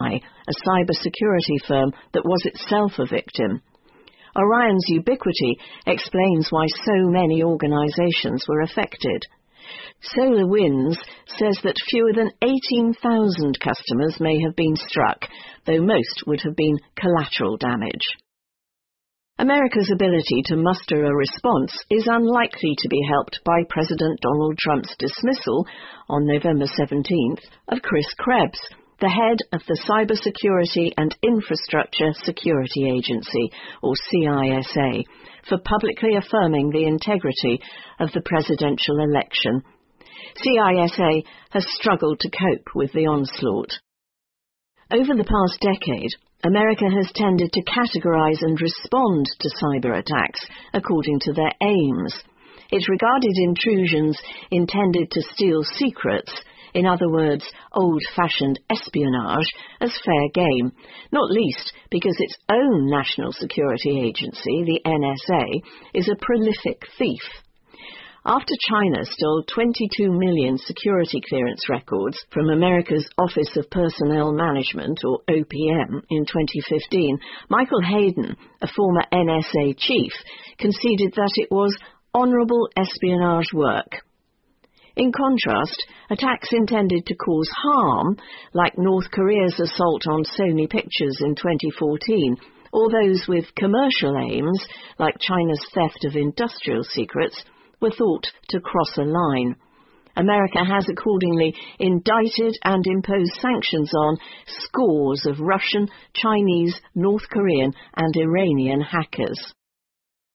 Eye, a cybersecurity firm that was itself a victim. Orion's ubiquity explains why so many organizations were affected. SolarWinds says that fewer than 18,000 customers may have been struck, though most would have been collateral damage. America's ability to muster a response is unlikely to be helped by President Donald Trump's dismissal on November 17th of Chris Krebs, the head of the Cybersecurity and Infrastructure Security Agency, or CISA, for publicly affirming the integrity of the presidential election. CISA has struggled to cope with the onslaught. Over the past decade, America has tended to categorize and respond to cyber attacks according to their aims. It regarded intrusions intended to steal secrets, in other words, old-fashioned espionage, as fair game, not least because its own national security agency, the NSA, is a prolific thief. After China stole 22 million security clearance records from America's Office of Personnel Management, or OPM, in 2015, Michael Hayden, a former NSA chief, conceded that it was honorable espionage work. In contrast, attacks intended to cause harm, like North Korea's assault on Sony Pictures in 2014, or those with commercial aims, like China's theft of industrial secrets, were thought to cross a line. America has accordingly indicted and imposed sanctions on scores of Russian, Chinese, North Korean and Iranian hackers.